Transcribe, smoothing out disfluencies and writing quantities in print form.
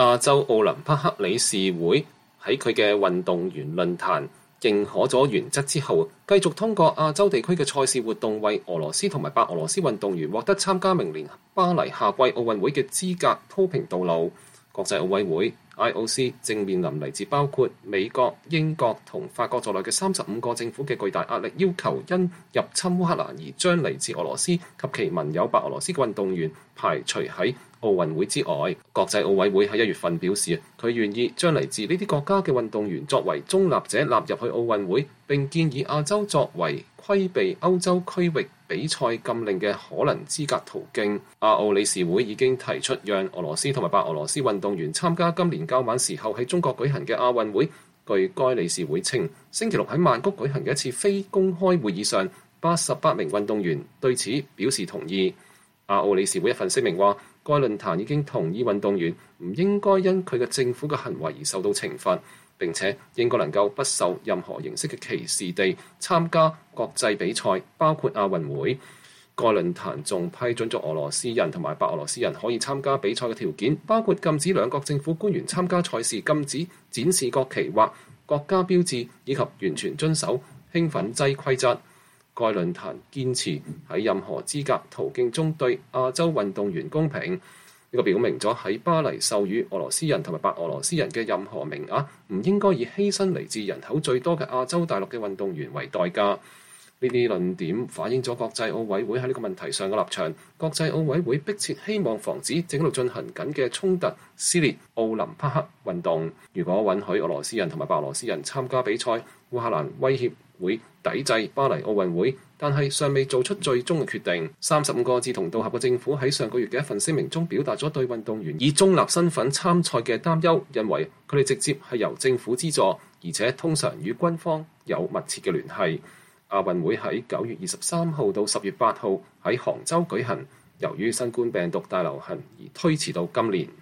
亞洲奧林匹克理事會喺佢嘅運動員論壇認可咗原則之後，繼續通過亞洲地區嘅賽事活動，為俄羅斯同埋白俄羅斯運動員獲得參加明年巴黎夏季奧運會嘅資格鋪平道路。國際奧委會 IOC 正面臨嚟自包括美國、英國同法國在內嘅35個政府嘅巨大壓力，要求因入侵烏克蘭而將嚟自俄羅斯及其盟友白俄羅斯嘅運動員排除喺奧運會之外。國際奧委會喺1月份表示，佢願意將嚟自呢啲國家嘅運動員作為中立者納入去奧運會，並建議亞洲作為規避歐洲區域比賽禁令嘅可能資格途徑。亞奧理事會已經提出讓俄羅斯同埋白俄羅斯運動員參加今年較晚時候喺中國舉行嘅亞運會。據該理事會稱，星期六喺曼谷舉行嘅一次非公開會議上，88名運動員對此表示同意。亞奧理事會一份聲明話，該論壇已經同意運動員唔應該因佢嘅政府嘅行為而受到懲罰，並且應該能夠不受任何形式嘅歧視地參加國際比賽，包括亞運會。該論壇仲批准咗俄羅斯人同埋白俄羅斯人可以參加比賽嘅條件，包括禁止兩國政府官員參加賽事，禁止展示國旗或國家標誌，以及完全遵守興奮劑規則。該論壇堅持喺任何資格途徑中對亞洲運動員公平。呢個表明咗喺巴黎授予俄羅斯人同埋白俄羅斯人嘅任何名額唔應該以犧牲嚟自人口最多嘅亞洲大陸嘅運動員為代價。呢啲論點反映咗國際奧委會喺呢個問題上嘅立場。國際奧委會迫切希望防止正喺度進行緊嘅衝突撕裂奧林匹克運動。如果允許俄羅斯人同埋白俄羅斯人參加比賽，烏克蘭威脅會抵制巴黎奧運會，但係尚未做出最終嘅決定。35個志同道合嘅政府喺上個月嘅一份聲明中表達咗對運動員以中立身份參賽嘅擔憂，認為佢哋直接係由政府資助，而且通常與軍方有密切嘅聯繫。亞運會喺9月23號到10月8號喺杭州舉行，由於新冠病毒大流行而推遲到今年。